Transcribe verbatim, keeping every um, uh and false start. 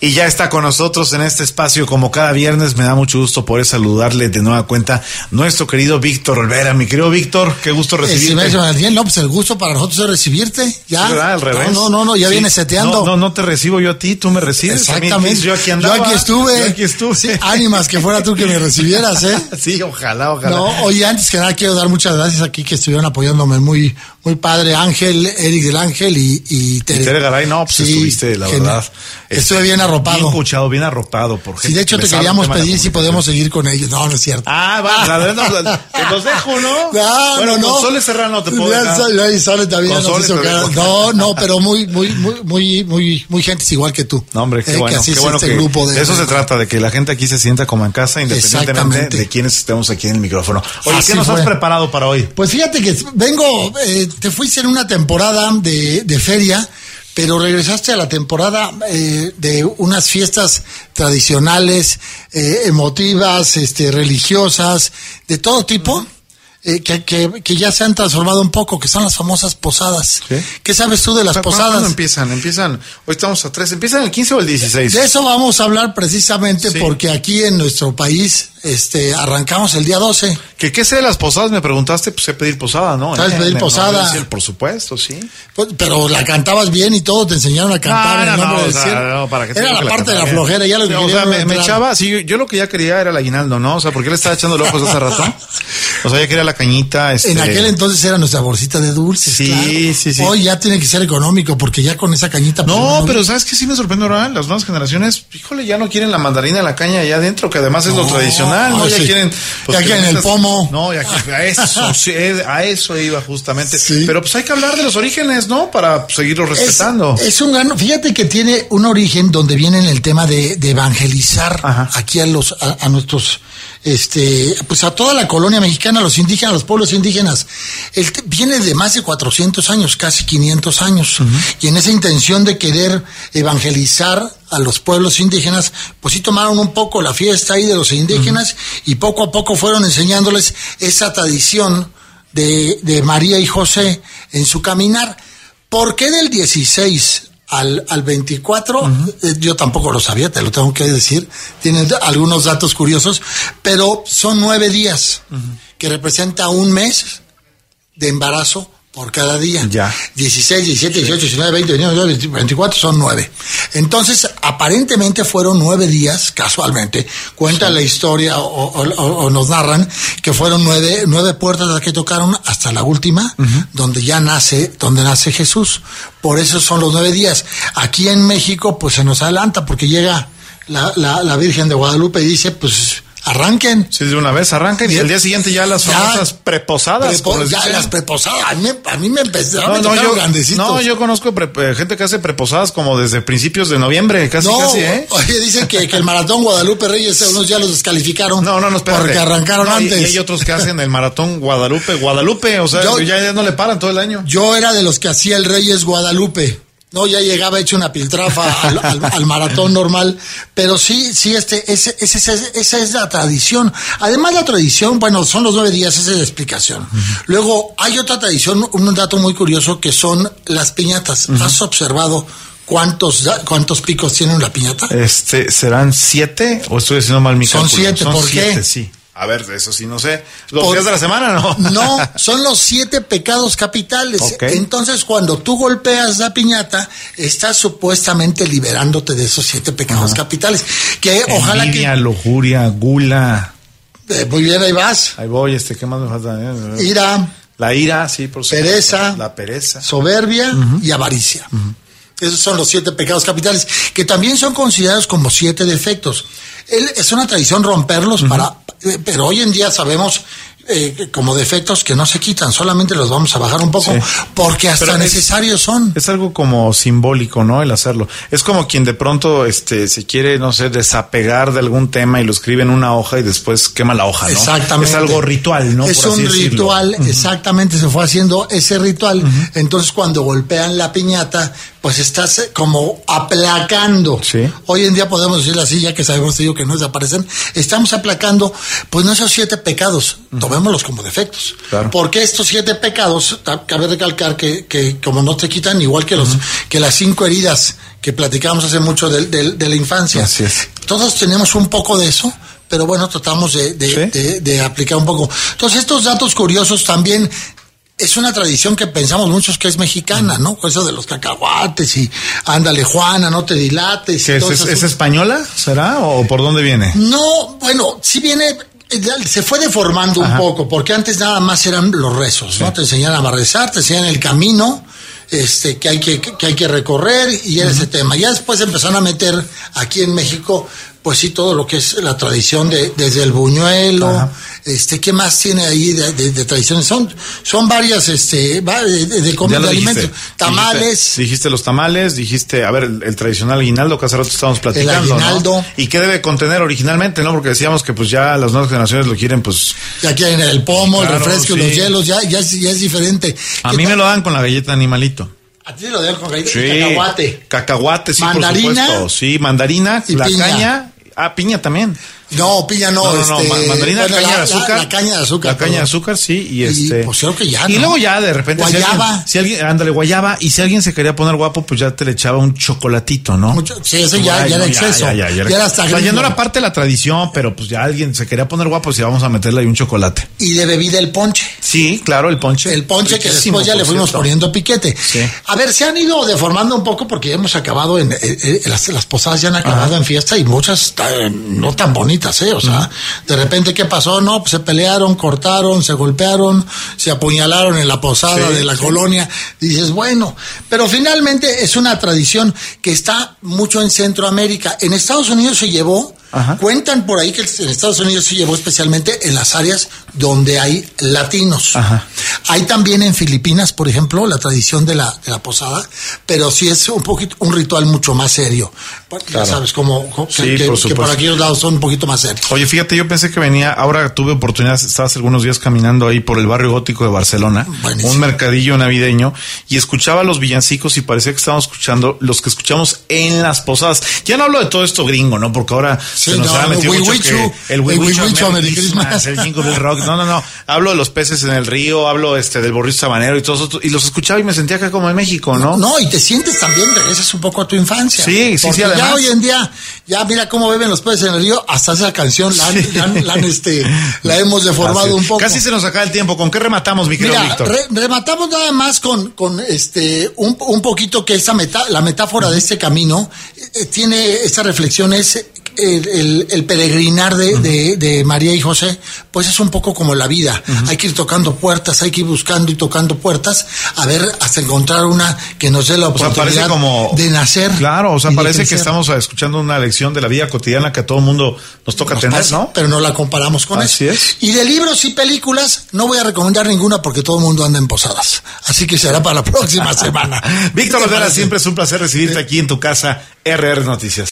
Y ya está con nosotros en este espacio como cada viernes. Me da mucho gusto poder saludarle de nueva cuenta nuestro querido Víctor Olvera. Mi querido Víctor, qué gusto recibirte. Sí, no, pues el gusto para nosotros es recibirte. Ya. Sí, ¿verdad? Al revés. No, no, no, ya sí. Viene seteando. No, no, no te recibo yo a ti, tú me recibes. Exactamente. Yo aquí andaba. Yo aquí estuve. Yo aquí estuve. Sí, ánimas que fuera tú que me recibieras, ¿eh? Sí, ojalá, ojalá. No, oye, antes que nada quiero dar muchas gracias aquí que estuvieron apoyándome muy, muy padre. Ángel, Eric del Ángel y, y Tere. Y Tere Garay, no, pues sí, estuviste, la genial. verdad. Estuve bien arropado. Bien escuchado, bien arropado por gente. Sí, de hecho te queríamos pedir si podemos seguir con ellos. No, no es cierto. Ah, va, la verdad, no, te los dejo, ¿no? No, bueno, no, no. Con Sole Serrano te puedo dejar. Sole, Sole también con nos Sole hizo cara. No, no, pero muy, muy, muy, muy, muy, muy gentes igual que tú. No, hombre, qué eh, bueno, que así qué es bueno este que grupo de, de eso de, se trata, de que la gente aquí se sienta como en casa, independientemente de quienes estemos aquí en el micrófono. Oye, así ¿qué nos fue. Has preparado para hoy? Pues fíjate que vengo, eh, te fuiste en una temporada de, de feria, pero regresaste a la temporada eh, de unas fiestas tradicionales, eh, emotivas, este, religiosas, de todo tipo. Uh-huh. Eh, que, que, que ya se han transformado un poco, que son las famosas posadas. ¿Sí? ¿Qué sabes tú de las posadas? ¿Cuándo empiezan? Empiezan, hoy estamos a tres, ¿empiezan el quince o el dieciséis? De eso vamos a hablar precisamente sí. Porque aquí en nuestro país este, arrancamos el día doce. ¿Qué, ¿Qué sé de las posadas? Me preguntaste, pues sé pedir posada, ¿no? ¿Sabes eh, pedir posada? No, por supuesto, sí. Pues, pero la cantabas bien y todo, te enseñaron a cantar no, en no, nombre no, del o sea, cielo. No, para que era la que parte la de la flojera, ya lo que sí, quería. O sea, me, me echaba, sí, yo, yo lo que ya quería era el aguinaldo, ¿no? O sea, porque le estaba echando los ojos hace rato. O sea, ya quería la cañita, este... En aquel entonces era nuestra bolsita de dulces, sí, claro. sí, sí. Hoy ya tiene que ser económico, porque ya con esa cañita... Pues, no, no, pero ¿sabes qué? Sí me sorprende ahora, las nuevas generaciones, híjole, ya no quieren la mandarina de la caña allá adentro, que además es no, lo tradicional, ¿no? Ya sí. quieren... Pues, ya quieren el pomo. No, ya a eso, sí, a eso iba justamente. Sí. Pero pues hay que hablar de los orígenes, ¿no? Para seguirlos respetando. Es, es un gran... Fíjate que tiene un origen donde viene en el tema de, de evangelizar Ajá. aquí a los a, a nuestros... este pues a toda la colonia mexicana, los indígenas, los pueblos indígenas. El, viene de más de cuatrocientos años, casi quinientos años, uh-huh. Y en esa intención de querer evangelizar a los pueblos indígenas, pues sí tomaron un poco la fiesta ahí de los indígenas, uh-huh. Y poco a poco fueron enseñándoles esa tradición de, de María y José en su caminar. ¿Por qué del dieciséis al, al veinticuatro? Uh-huh. Eh, yo tampoco lo sabía, te lo tengo que decir. Tienen algunos datos curiosos, pero son nueve días, uh-huh. Que representa un mes de embarazo por cada día. Ya. dieciséis, diecisiete, dieciocho, diecinueve, veinte, veintiuno, veinticuatro son nueve. Entonces, aparentemente fueron nueve días, casualmente. Cuenta sí. La historia o, o, o, o nos narran que fueron nueve, nueve puertas las que tocaron hasta la última, uh-huh. donde ya nace, donde nace Jesús. Por eso son los nueve días. Aquí en México, pues se nos adelanta porque llega la, la, la Virgen de Guadalupe y dice, pues, arranquen. Sí, de una vez arranquen y el día siguiente ya las famosas preposadas. Prepo, ya las preposadas. A mí, a mí me empezaron no, a no, yo, grandecitos. No, yo conozco pre, gente que hace preposadas como desde principios de noviembre, casi, no, casi, ¿eh? Oye, dicen que, que el maratón Guadalupe Reyes, unos ya los descalificaron. No, no, no, espérate. Porque arrancaron no, antes. Y, y hay otros que hacen el maratón Guadalupe, Guadalupe, o sea, yo, ya, ya no le paran todo el año. Yo era de los que hacía el Reyes Guadalupe. No, ya llegaba hecho una piltrafa al, al, al maratón normal, pero sí, sí, este, ese, ese, ese, esa es la tradición. Además, la tradición, bueno, son los nueve días, esa es la explicación. Uh-huh. Luego, hay otra tradición, un dato muy curioso, que son las piñatas. Uh-huh. ¿Has observado cuántos, cuántos picos tiene la piñata? Este, ¿serán siete? ¿O estoy haciendo mal mi cálculo? Son siete, ¿por siete, qué? Sí. A ver, eso sí, no sé. ¿Los Por, días de la semana, no? No, son los siete pecados capitales. Okay. Entonces, cuando tú golpeas la piñata, estás supuestamente liberándote de esos siete pecados uh-huh. capitales. Que Envidia, ojalá que... lujuria, gula. Eh, muy bien, ahí vas. Ahí voy, este, ¿qué más me falta? Ira. La ira, sí, por supuesto. Pereza. La pereza. Soberbia uh-huh. y avaricia. Uh-huh. Esos son los siete pecados capitales, que también son considerados como siete defectos. Es una tradición romperlos uh-huh. para... Pero hoy en día sabemos eh, como defectos que no se quitan, solamente los vamos a bajar un poco, sí. Porque hasta Pero necesarios es, son. Es algo como simbólico, ¿no? El hacerlo. Es como quien de pronto este se quiere, no sé, desapegar de algún tema y lo escribe en una hoja y después quema la hoja, ¿no? Exactamente. Es algo ritual, ¿no? Es Por un así ritual, decirlo. Exactamente, uh-huh. Se fue haciendo ese ritual. Uh-huh. Entonces, cuando golpean la piñata, pues estás como aplacando. Sí. Hoy en día podemos decirlo así, ya que sabemos digo, que no desaparecen, estamos aplacando, pues no esos siete pecados, uh-huh. tomémoslos como defectos. Claro. Porque estos siete pecados, cabe recalcar que, que como no te quitan, igual que los uh-huh. que las cinco heridas que platicamos hace mucho de, de, de la infancia. Así es. Todos tenemos un poco de eso, pero bueno, tratamos de, de, ¿sí? de, de aplicar un poco. Entonces, estos datos curiosos también es una tradición que pensamos muchos que es mexicana, ¿no? Eso de los cacahuates y ándale, Juana, no te dilates. ¿Es, es, ¿Es española, será? ¿O por dónde viene? No, bueno, sí viene, se fue deformando Ajá. un poco, porque antes nada más eran los rezos, ¿no? Sí. Te enseñaban a rezar, te enseñaban el camino este que hay que, que hay que recorrer y era uh-huh. ese tema. Ya después empezaron a meter aquí en México, pues sí, todo lo que es la tradición de desde el buñuelo, Ajá. este, ¿qué más tiene ahí de, de, de tradiciones? Son son varias, este, de, de comida, de alimentos, tamales. Dijiste, dijiste los tamales, dijiste, a ver, el, el tradicional aguinaldo que hace rato estábamos platicando, el aguinaldo, ¿no? ¿Y qué debe contener originalmente, no? Porque decíamos que pues ya las nuevas generaciones lo quieren, pues. Ya quieren el pomo, claro, el refresco, sí. los hielos, ya, ya, ya es diferente. A mí tal? me lo dan con la galleta Animalito. A ti lo dan con galleta, sí, cacahuate. Cacahuate, sí, mandarina, por supuesto. Sí, mandarina, la piña. caña. Ah, piña también. No, piña no. No, no, este, no mandarina, bueno, caña la, de azúcar. La, la caña de azúcar. La caña de azúcar, sí, y este. Y, pues creo que ya, Y ¿no? luego ya, de repente. Guayaba. Si alguien, si alguien, ándale, guayaba, y si alguien se quería poner guapo, pues ya te le echaba un chocolatito, ¿no? Mucho, sí, eso ya, Ay, ya era no, exceso. Ya, ya, ya, ya, ya era hasta. O sea, ya no era parte de la tradición, pero pues ya alguien se quería poner guapo, si vamos a meterle ahí un chocolate. Y de bebida el ponche. Sí, claro, el ponche. El ponche que después ya le fuimos cierto. poniendo piquete. Sí. A ver, se han ido deformando un poco porque ya hemos acabado en, en, en las, las posadas ya han acabado Ajá. en fiesta y muchas eh, no tan bonitas, ¿eh? O sea, uh-huh. de repente, ¿qué pasó? No, pues se pelearon, cortaron, se golpearon, se apuñalaron en la posada sí, de la sí. colonia. Y dices, bueno, pero finalmente es una tradición que está mucho en Centroamérica. En Estados Unidos se llevó, Ajá. cuentan por ahí que en Estados Unidos se llevó especialmente en las áreas donde hay latinos. Ajá. Hay también en Filipinas, por ejemplo, la tradición de la, de la posada, pero sí es un poquito, un ritual mucho más serio. Claro. Ya sabes, como, como sí, que, por que por aquellos lados son un poquito más serios. Oye, fíjate, yo pensé que venía, ahora tuve oportunidad, estaba hace algunos días caminando ahí por el barrio gótico de Barcelona, Buenísimo. un mercadillo navideño, y escuchaba los villancicos y parecía que estábamos escuchando los que escuchamos en las posadas. Ya no hablo de todo esto gringo, ¿no? Porque ahora sí, se nos no, ha metido mucho wichu, que el Wiwichu, Merry Christmas, el Jingle Bell Rock, no, no, no, hablo de los peces en el río, hablo este del borrito sabanero y todo eso, y los escuchaba y me sentía acá como en México, ¿no? No, y te sientes también, regresas un poco a tu infancia. Sí, sí, sí, además. Ya hoy en día, ya mira cómo beben los peces en el río, hasta esa canción la, han, sí. la, han, la, han, este, la hemos deformado un poco. Casi se nos acaba el tiempo. ¿Con qué rematamos, mi querido Mira, Víctor? Re, rematamos nada más con, con este un, un poquito que esa meta, la metáfora uh-huh. de este camino eh, tiene esta reflexión, es el, el, el peregrinar de, uh-huh. de, de María y José, pues es un poco como la vida. Uh-huh. Hay que ir tocando puertas, hay que ir buscando y tocando puertas, a ver, hasta encontrar una que nos dé la oportunidad o sea, como, de nacer. Claro, o sea, parece que estamos escuchando una lección de la vida cotidiana que a todo mundo nos toca nos tener, pasa, ¿no? Pero no la comparamos con Así eso. Es. Y de libros y películas, no voy a recomendar ninguna porque todo el mundo anda en posadas. Así que será para la próxima semana. Víctor Olvera, siempre es un placer recibirte aquí en tu casa, R R Noticias.